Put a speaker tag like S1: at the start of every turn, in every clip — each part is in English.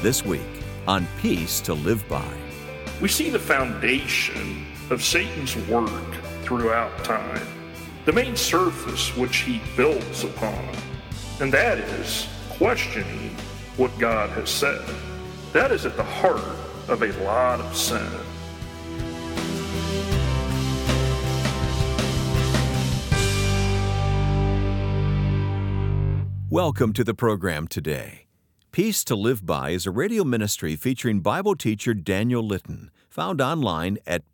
S1: This week on Peace to Live By.
S2: We see the foundation of Satan's work throughout time, the main surface which he builds upon, and that is questioning what God has said. That is at the heart of a lot of sin.
S1: Welcome to the program today. Peace to Live By is a radio ministry featuring Bible teacher Daniel Litton, found online at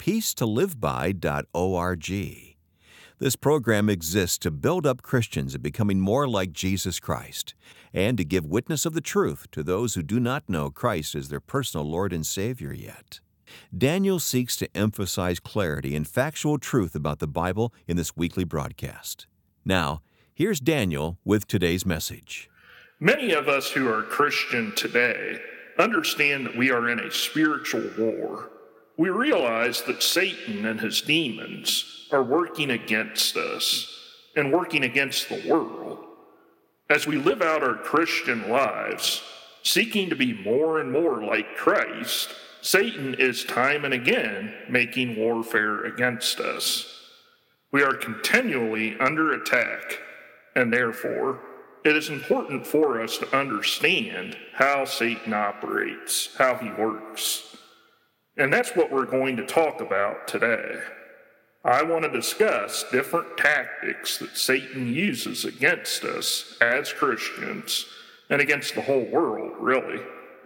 S1: peacetoliveby.org. This program exists to build up Christians in becoming more like Jesus Christ and to give witness of the truth to those who do not know Christ as their personal Lord and Savior yet. Daniel seeks to emphasize clarity and factual truth about the Bible in this weekly broadcast. Now, here's Daniel with today's message.
S2: Many of us who are Christian today understand that we are in a spiritual war. We realize that Satan and his demons are working against us and working against the world. As we live out our Christian lives, seeking to be more and more like Christ, Satan is time and again making warfare against us. We are continually under attack, and therefore, it is important for us to understand how Satan operates, how he works. And that's what we're going to talk about today. I want to discuss different tactics that Satan uses against us as Christians and against the whole world, really.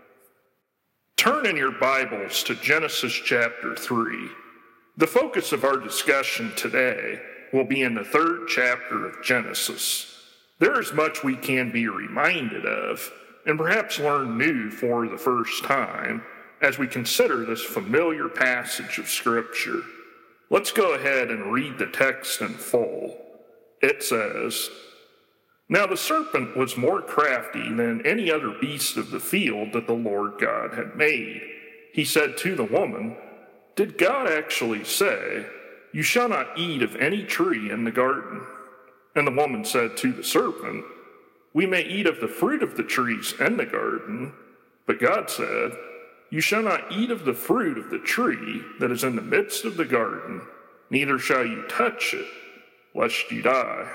S2: Turn in your Bibles to Genesis chapter 3. The focus of our discussion today will be in the 3rd chapter of Genesis. There is much we can be reminded of, and perhaps learn new for the first time, as we consider this familiar passage of Scripture. Let's go ahead and read the text in full. It says, "Now the serpent was more crafty than any other beast of the field that the Lord God had made. He said to the woman, 'Did God actually say, "You shall not eat of any tree in the garden?" And the woman said to the serpent, "We may eat of the fruit of the trees in the garden, but God said, "You shall not eat of the fruit of the tree that is in the midst of the garden, neither shall you touch it, lest you die."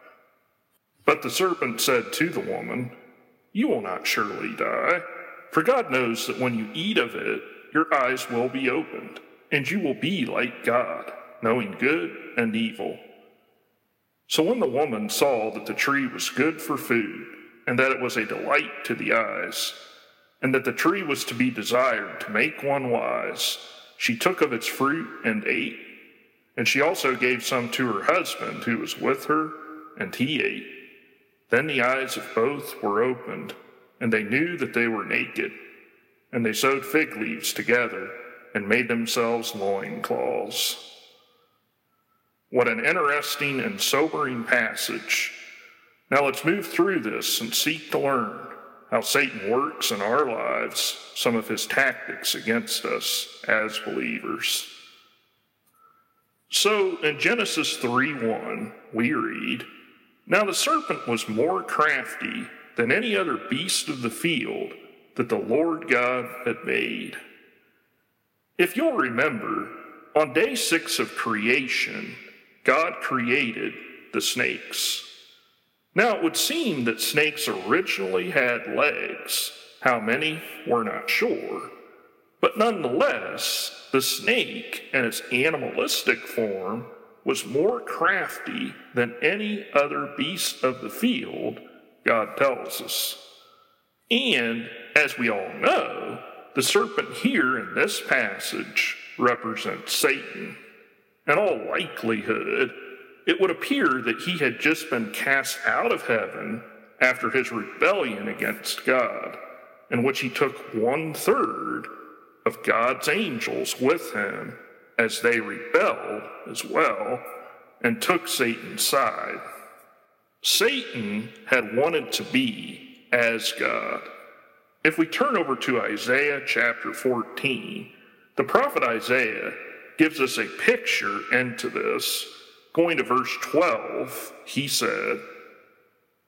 S2: But the serpent said to the woman, "You will not surely die, for God knows that when you eat of it, your eyes will be opened, and you will be like God, knowing good and evil." So when the woman saw that the tree was good for food, and that it was a delight to the eyes, and that the tree was to be desired to make one wise, she took of its fruit and ate. And she also gave some to her husband who was with her, and he ate. Then the eyes of both were opened, and they knew that they were naked. And they sewed fig leaves together, and made themselves loincloths. What an interesting and sobering passage. Now let's move through this and seek to learn how Satan works in our lives, some of his tactics against us as believers. So in Genesis 3:1, we read, "Now the serpent was more crafty than any other beast of the field that the Lord God had made." If you'll remember, on day 6 of creation, God created the snakes. Now, it would seem that snakes originally had legs. How many, we're not sure. But nonetheless, the snake in its animalistic form was more crafty than any other beast of the field, God tells us. And, as we all know, the serpent here in this passage represents Satan. In all likelihood, it would appear that he had just been cast out of heaven after his rebellion against God, in which he took 1/3 of God's angels with him as they rebelled as well and took Satan's side. Satan had wanted to be as God. If we turn over to Isaiah chapter 14, the prophet Isaiah gives us a picture into this. Going to verse 12, he said,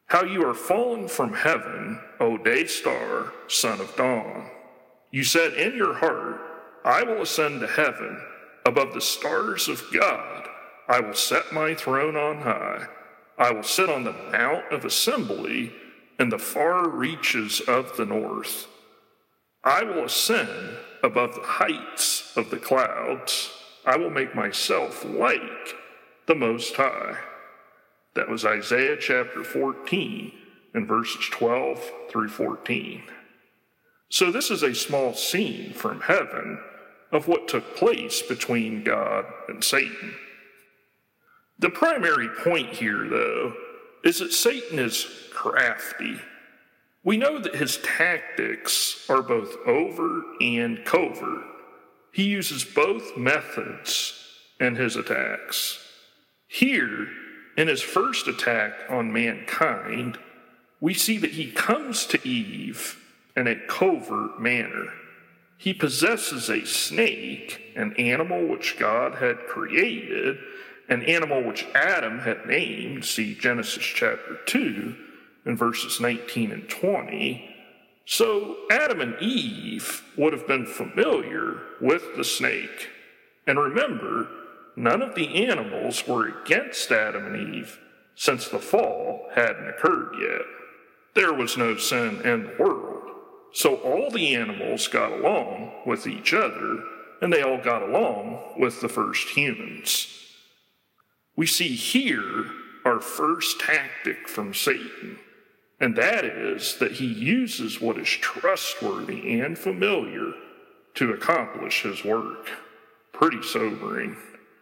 S2: How you are fallen from heaven, O day star, son of dawn. You said in your heart, I will ascend to heaven. Above the stars of God, I will set my throne on high. I will sit on the mount of assembly in the far reaches of the north. I will ascend above the heights of the clouds. I will make myself like the Most High. That was Isaiah chapter 14 and verses 12 through 14. So this is a small scene from heaven of what took place between God and Satan. The primary point here, though, is that Satan is crafty. We know that his tactics are both overt and covert. He uses both methods in his attacks. Here, in his first attack on mankind, we see that he comes to Eve in a covert manner. He possesses a snake, an animal which God had created, an animal which Adam had named, see Genesis chapter 2 in verses 19 and 20. So Adam and Eve would have been familiar with the snake. And remember, none of the animals were against Adam and Eve, since the fall hadn't occurred yet. There was no sin in the world, so all the animals got along with each other, and they all got along with the first humans. We see here our first tactic from Satan, and that is that he uses what is trustworthy and familiar to accomplish his work. Pretty sobering.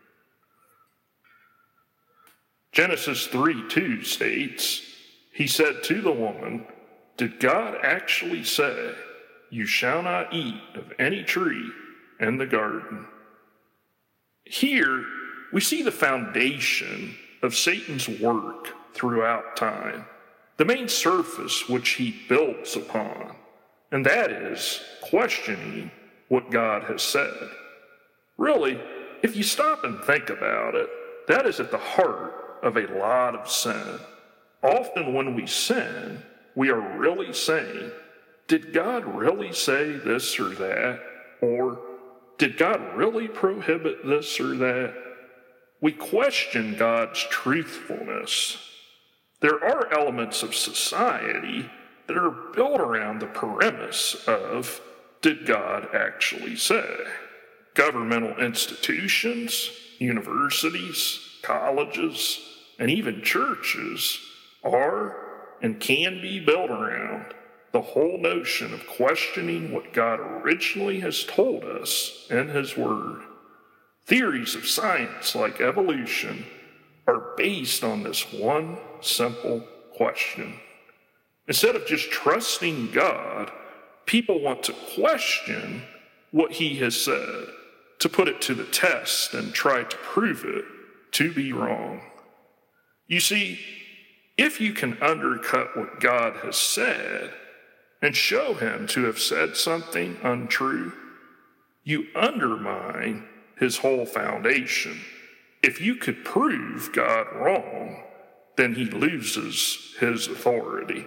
S2: Genesis 3:2 states, he said to the woman, did God actually say, you shall not eat of any tree in the garden? Here, we see the foundation of Satan's work throughout time, the main surface which he builds upon, and that is questioning what God has said. Really, if you stop and think about it, that is at the heart of a lot of sin. Often when we sin, we are really saying, did God really say this or that? Or did God really prohibit this or that? We question God's truthfulness. There are elements of society that are built around the premise of, did God actually say? Governmental institutions, universities, colleges, and even churches are and can be built around the whole notion of questioning what God originally has told us in His Word. Theories of science like evolution are based on this one simple question. Instead of just trusting God, people want to question what He has said, to put it to the test and try to prove it to be wrong. You see, if you can undercut what God has said and show Him to have said something untrue, you undermine His whole foundation. If you could prove God wrong, then He loses His authority.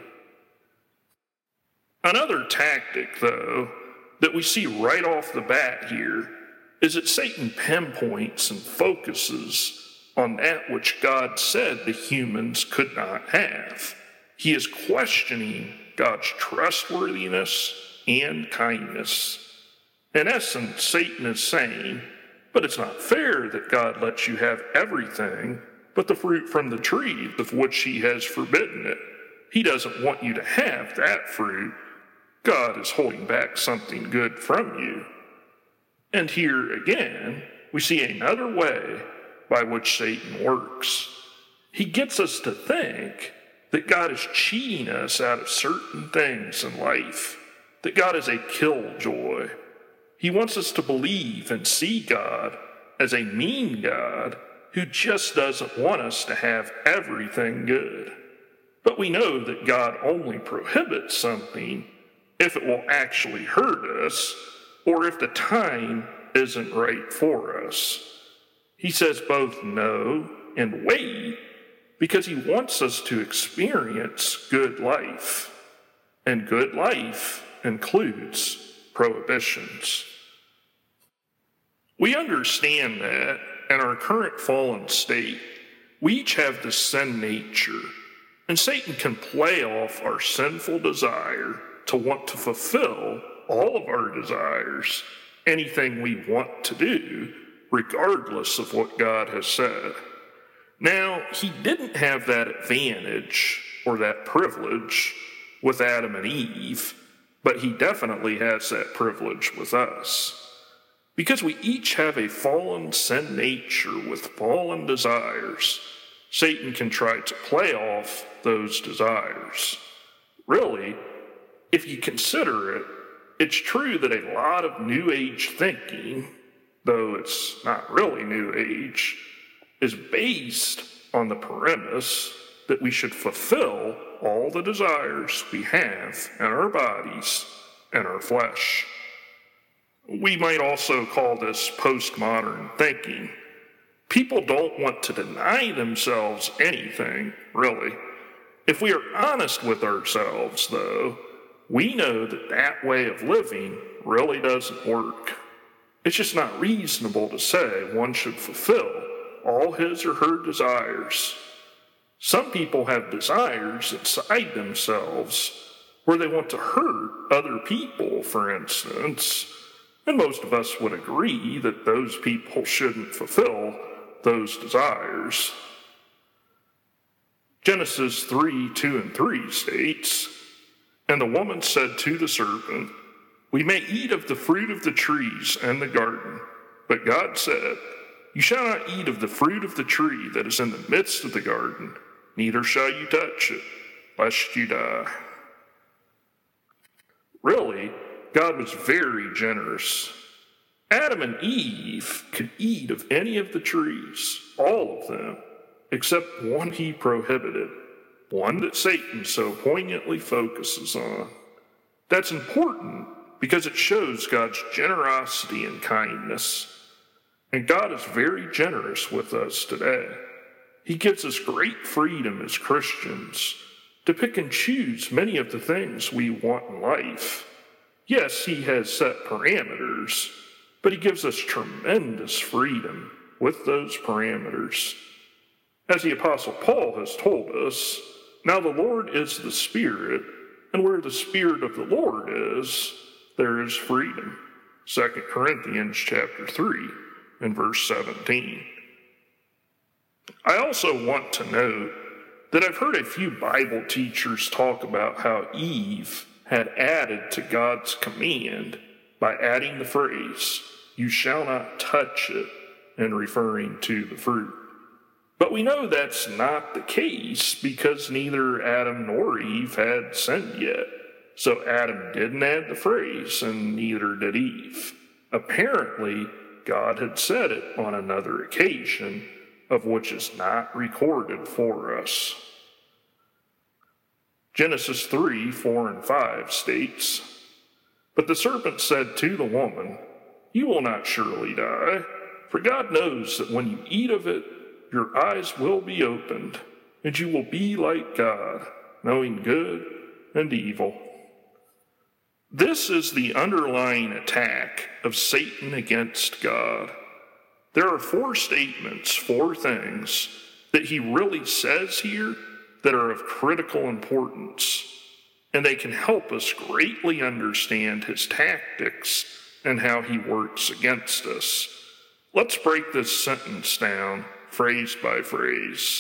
S2: Another tactic, though, that we see right off the bat here is that Satan pinpoints and focuses on that which God said the humans could not have. He is questioning God's trustworthiness and kindness. In essence, Satan is saying, but it's not fair that God lets you have everything but the fruit from the tree of which He has forbidden it. He doesn't want you to have that fruit. God is holding back something good from you. And here again, we see another way by which Satan works. He gets us to think that God is cheating us out of certain things in life, that God is a killjoy. He wants us to believe and see God as a mean God who just doesn't want us to have everything good. But we know that God only prohibits something if it will actually hurt us or if the time isn't right for us. He says both no and wait because he wants us to experience good life. And good life includes prohibitions. We understand that in our current fallen state, we each have the sin nature, and Satan can play off our sinful desire to want to fulfill all of our desires, anything we want to do, regardless of what God has said. Now, he didn't have that advantage or that privilege with Adam and Eve, but he definitely has that privilege with us. Because we each have a fallen sin nature with fallen desires, Satan can try to play off those desires. Really, if you consider it, it's true that a lot of New Age thinking, though it's not really New Age, is based on the premise that we should fulfill all the desires we have in our bodies and our flesh. We might also call this postmodern thinking. People don't want to deny themselves anything, really. If we are honest with ourselves, though, we know that that way of living really doesn't work. It's just not reasonable to say one should fulfill all his or her desires. Some people have desires inside themselves where they want to hurt other people, for instance, and most of us would agree that those people shouldn't fulfill those desires. Genesis 3:2-3 states, "And the woman said to the serpent, 'We may eat of the fruit of the trees in the garden.' But God said, 'You shall not eat of the fruit of the tree that is in the midst of the garden, neither shall you touch it, lest you die.'" Really, God was very generous. Adam and Eve could eat of any of the trees, all of them, except one he prohibited, one that Satan so poignantly focuses on. That's important because it shows God's generosity and kindness. And God is very generous with us today. He gives us great freedom as Christians to pick and choose many of the things we want in life. Yes, he has set parameters, but he gives us tremendous freedom with those parameters. As the Apostle Paul has told us, "Now the Lord is the Spirit, and where the Spirit of the Lord is, there is freedom." 2 Corinthians chapter 3 and verse 17. I also want to note that I've heard a few Bible teachers talk about how Eve had added to God's command by adding the phrase, "You shall not touch it," and referring to the fruit. But we know that's not the case because neither Adam nor Eve had sinned yet. So Adam didn't add the phrase, and neither did Eve. Apparently, God had said it on another occasion, of which is not recorded for us. Genesis 3:4-5 states, "But the serpent said to the woman, 'You will not surely die, for God knows that when you eat of it, your eyes will be opened, and you will be like God, knowing good and evil.'" This is the underlying attack of Satan against God. There are 4 statements, 4 things that he really says here that are of critical importance, and they can help us greatly understand his tactics and how he works against us. Let's break this sentence down phrase by phrase.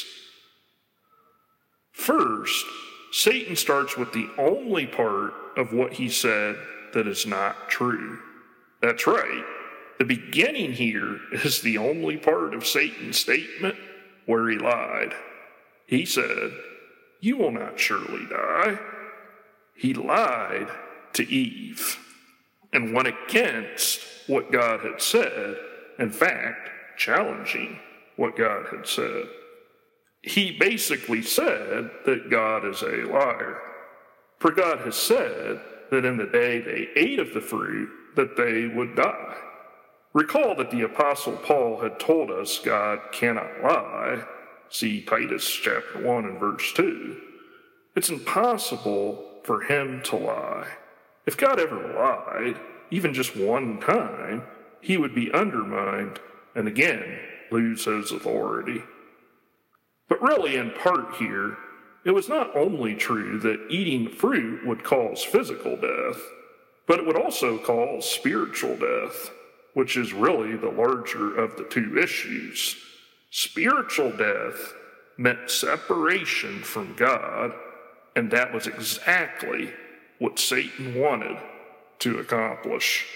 S2: First, Satan starts with the only part of what he said that is not true. That's right. The beginning here is the only part of Satan's statement where he lied. He said, "You will not surely die." He lied to Eve and went against what God had said, in fact, challenging what God had said. He basically said that God is a liar. For God has said that in the day they ate of the fruit, that they would die. Recall that the Apostle Paul had told us God cannot lie, See Titus chapter 1 and verse 2. It's impossible for him to lie. If God ever lied, even just one time, he would be undermined and again lose his authority. But really, in part here, it was not only true that eating fruit would cause physical death, but it would also cause spiritual death, which is really the larger of the two issues. Spiritual death meant separation from God, and that was exactly what Satan wanted to accomplish.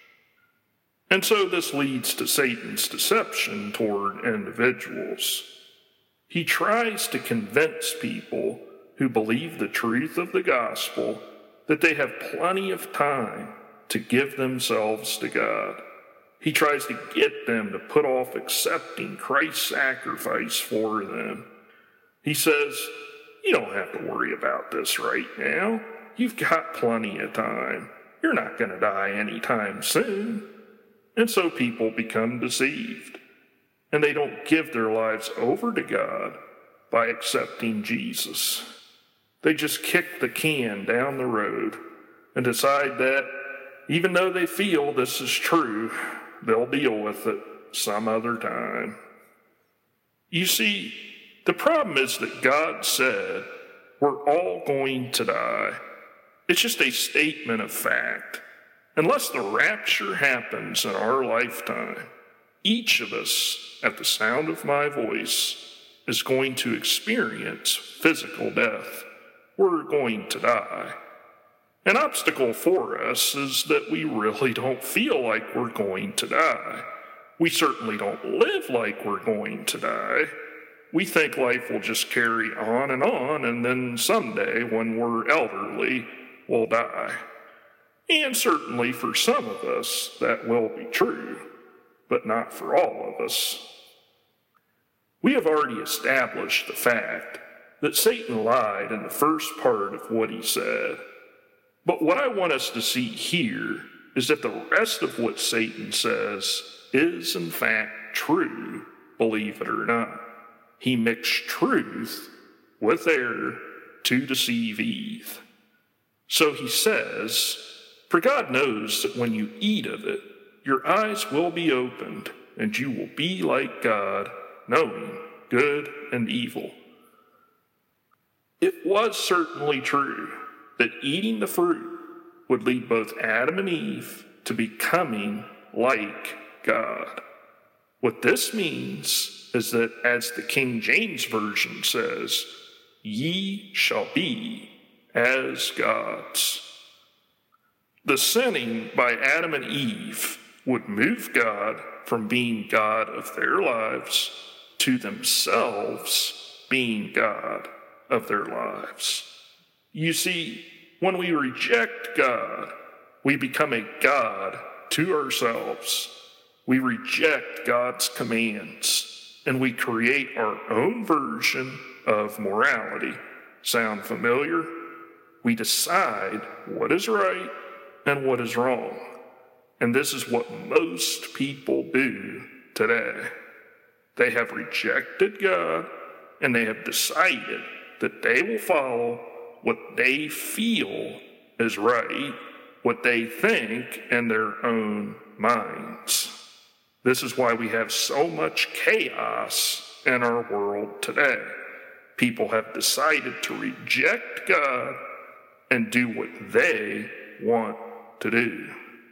S2: And so this leads to Satan's deception toward individuals. He tries to convince people who believe the truth of the gospel that they have plenty of time to give themselves to God. He tries to get them to put off accepting Christ's sacrifice for them. He says, you don't have to worry about this right now. You've got plenty of time. You're not going to die anytime soon. And so people become deceived. And they don't give their lives over to God by accepting Jesus. They just kick the can down the road and decide that even though they feel this is true, they'll deal with it some other time. You see, the problem is that God said we're all going to die. It's just a statement of fact. Unless the rapture happens in our lifetime, each of us, at the sound of my voice, is going to experience physical death. We're going to die. An obstacle for us is that we really don't feel like we're going to die. We certainly don't live like we're going to die. We think life will just carry on, and then someday, when we're elderly, we'll die. And certainly for some of us, that will be true, but not for all of us. We have already established the fact that Satan lied in the first part of what he said. But what I want us to see here is that the rest of what Satan says is in fact true, believe it or not. He mixed truth with error to deceive Eve. So he says, for God knows that when you eat of it, your eyes will be opened, and you will be like God, knowing good and evil. It was certainly true that eating the fruit would lead both Adam and Eve to becoming like God. What this means is that, as the King James Version says, ye shall be as gods. The sinning by Adam and Eve would move God from being God of their lives to themselves being God of their lives. You see, when we reject God, we become a God to ourselves. We reject God's commands, and we create our own version of morality. Sound familiar? We decide what is right and what is wrong. And this is what most people do today. They have rejected God, and they have decided that they will follow what they feel is right, what they think in their own minds. This is why we have so much chaos in our world today. People have decided to reject God and do what they want to do.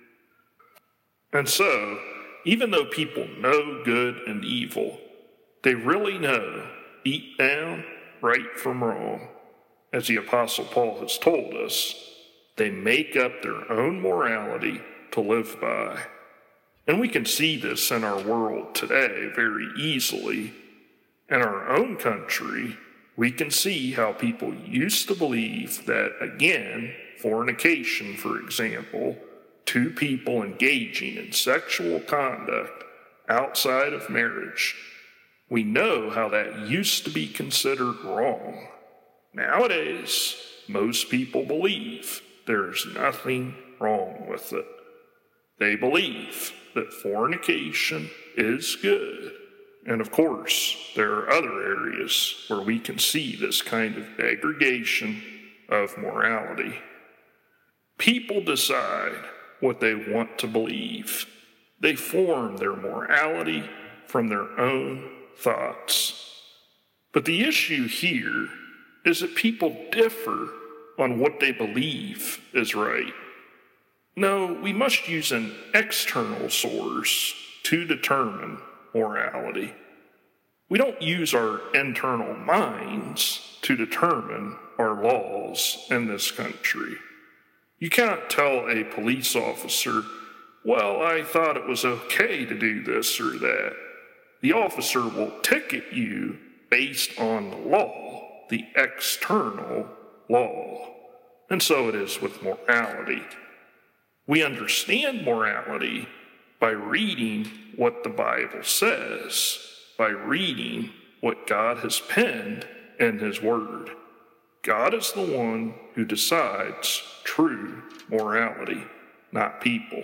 S2: And so, even though people know good and evil, they really know deep down right from wrong. As the Apostle Paul has told us, they make up their own morality to live by. And we can see this in our world today very easily. In our own country, we can see how people used to believe that, again, fornication, for example, two people engaging in sexual conduct outside of marriage, we know how that used to be considered wrong. Nowadays, most people believe there's nothing wrong with it. They believe that fornication is good, And of course, there are other areas where we can see this kind of degradation of morality. People decide what they want to believe. They form their morality from their own thoughts. But the issue here is that people differ on what they believe is right. No, we must use an external source to determine morality. We don't use our internal minds to determine our laws in this country. You cannot tell a police officer, well, I thought it was okay to do this or that. The officer will ticket you based on the law, the external law. And so it is with morality. We understand morality by reading what the Bible says, by reading what God has penned in His Word. God is the one who decides true morality, not people.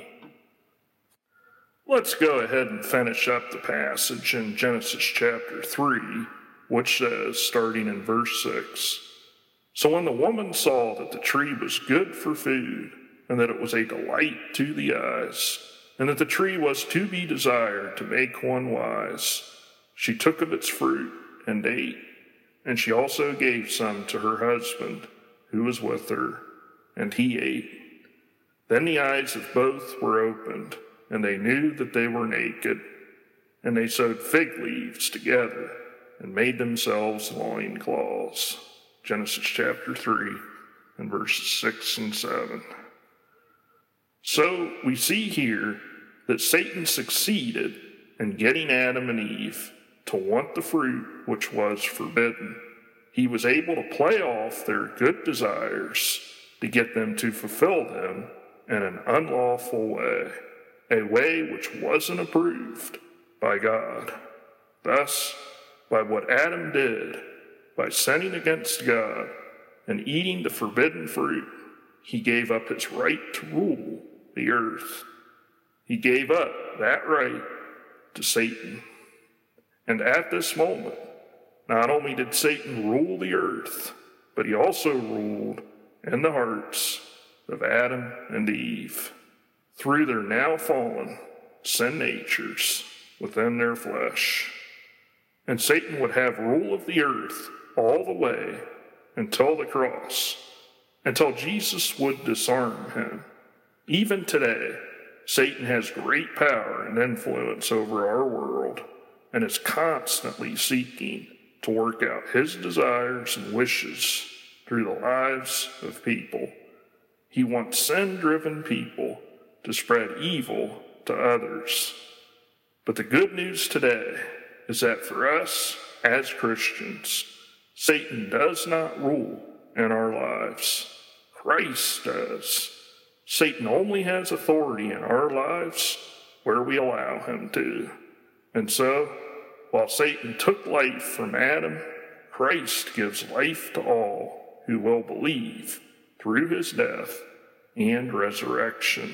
S2: Let's go ahead and finish up the passage in Genesis chapter 3, which says, starting in verse 6, "So when the woman saw that the tree was good for food, and that it was a delight to the eyes, and that the tree was to be desired to make one wise, she took of its fruit and ate. And she also gave some to her husband, who was with her, and he ate. Then the eyes of both were opened, and they knew that they were naked. And they sewed fig leaves together, and made themselves loincloths." Genesis chapter 3, and verses 6 and 7. So we see here that Satan succeeded in getting Adam and Eve to want the fruit which was forbidden. He was able to play off their good desires to get them to fulfill them in an unlawful way, a way which wasn't approved by God. Thus, by what Adam did, by sinning against God and eating the forbidden fruit, he gave up his right to rule the earth. He gave up that right to Satan. And at this moment, not only did Satan rule the earth, but he also ruled in the hearts of Adam and Eve through their now fallen sin natures within their flesh. And Satan would have rule of the earth all the way until the cross, until Jesus would disarm him. Even today, Satan has great power and influence over our world and is constantly seeking to work out his desires and wishes through the lives of people. He wants sin-driven people to spread evil to others. But the good news today is that for us as Christians, Satan does not rule in our lives. Christ does. Satan only has authority in our lives where we allow him to. And so, while Satan took life from Adam, Christ gives life to all who will believe through his death and resurrection.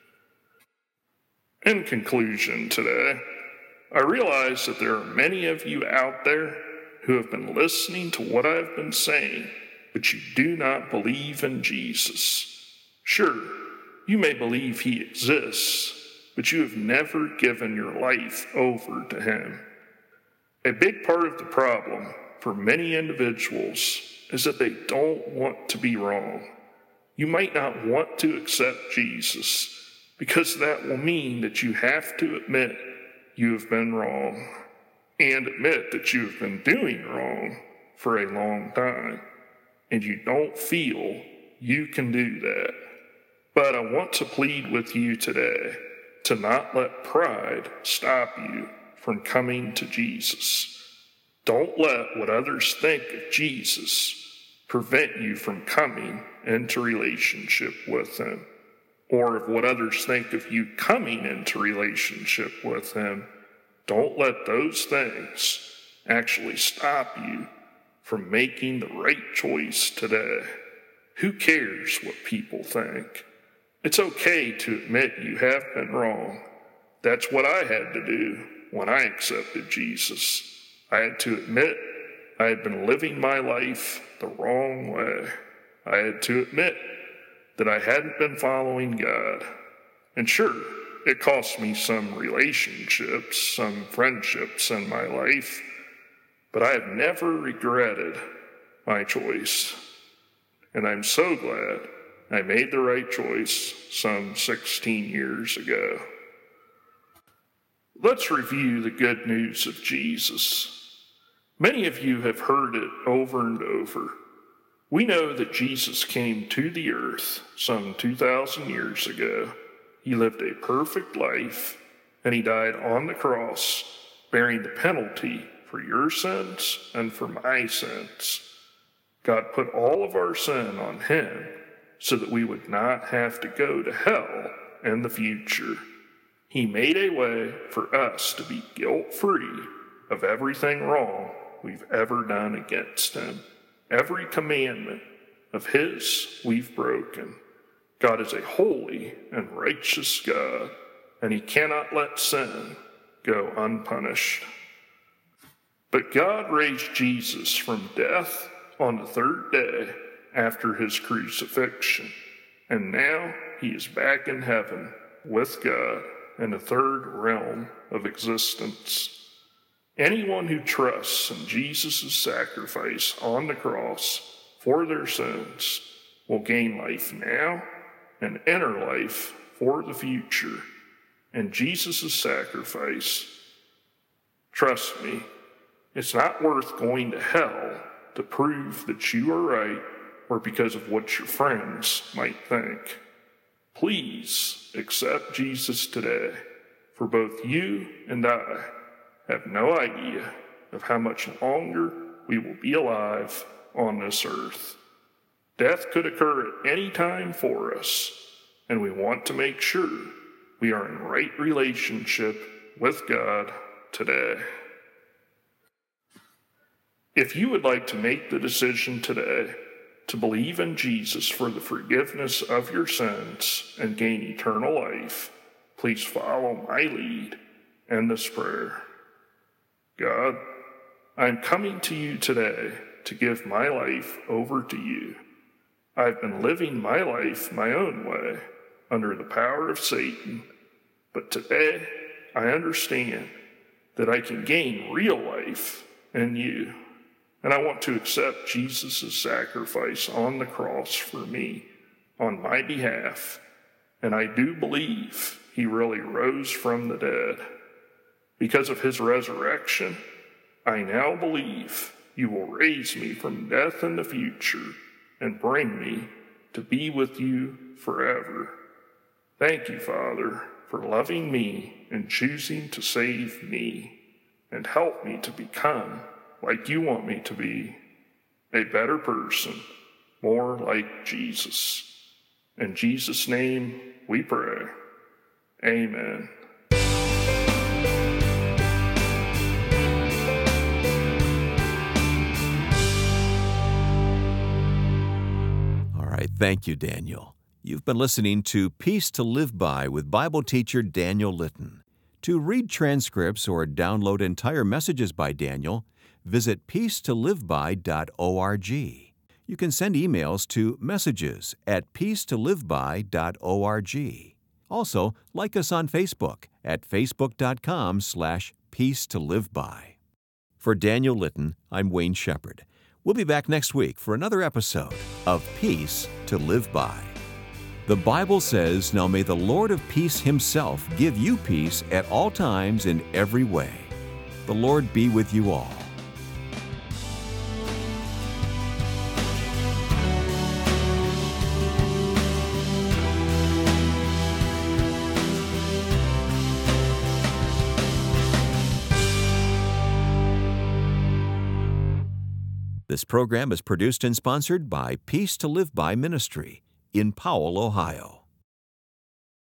S2: In conclusion today, I realize that there are many of you out there who have been listening to what I've been saying, but you do not believe in Jesus. Sure, you may believe he exists, but you have never given your life over to him. A big part of the problem for many individuals is that they don't want to be wrong. You might not want to accept Jesus because that will mean that you have to admit you have been wrong and admit that you have been doing wrong for a long time, and you don't feel you can do that. But I want to plead with you today to not let pride stop you from coming to Jesus. Don't let what others think of Jesus prevent you from coming into relationship with him, or if what others think of you coming into relationship with him. Don't let those things actually stop you from making the right choice today. Who cares what people think? It's okay to admit you have been wrong. That's what I had to do when I accepted Jesus. I had to admit I had been living my life the wrong way. I had to admit that I hadn't been following God. And sure, it cost me some relationships, some friendships in my life, but I have never regretted my choice. And I'm so glad I made the right choice some 16 years ago. Let's review the good news of Jesus. Many of you have heard it over and over. We know that Jesus came to the earth some 2,000 years ago. He lived a perfect life, and he died on the cross, bearing the penalty for your sins and for my sins. God put all of our sin on him so that we would not have to go to hell in the future. He made a way for us to be guilt-free of everything wrong we've ever done against him. Every commandment of his we've broken. God is a holy and righteous God, and he cannot let sin go unpunished. But God raised Jesus from death on the third day after his crucifixion, and now he is back in heaven with God in the third realm of existence. Anyone who trusts in Jesus' sacrifice on the cross for their sins will gain life now and inner life for the future. And Jesus' sacrifice, trust me, it's not worth going to hell to prove that you are right or because of what your friends might think. Please accept Jesus today, for both you and I have no idea of how much longer we will be alive on this earth. Death could occur at any time for us, and we want to make sure we are in right relationship with God today. If you would like to make the decision today to believe in Jesus for the forgiveness of your sins and gain eternal life, please follow my lead in this prayer. God, I'm coming to you today to give my life over to you. I've been living my life my own way, under the power of Satan, but today I understand that I can gain real life in you, and I want to accept Jesus' sacrifice on the cross for me, on my behalf, and I do believe he really rose from the dead. Because of his resurrection, I now believe you will raise me from death in the future and bring me to be with you forever. Thank you, Father, for loving me and choosing to save me, and help me to become like you want me to be, a better person, more like Jesus. In Jesus' name we pray. Amen.
S1: Thank you, Daniel. You've been listening to Peace to Live By with Bible teacher Daniel Litton. To read transcripts or download entire messages by Daniel, visit peacetoliveby.org. You can send emails to messages@peacetoliveby.org. Also, like us on Facebook at facebook.com/peacetoliveby. For Daniel Litton, I'm Wayne Shepherd. We'll be back next week for another episode of Peace to Live By. The Bible says, "Now may the Lord of peace himself give you peace at all times in every way." The Lord be with you all. This program is produced and sponsored by Peace to Live By Ministry in Powell, Ohio.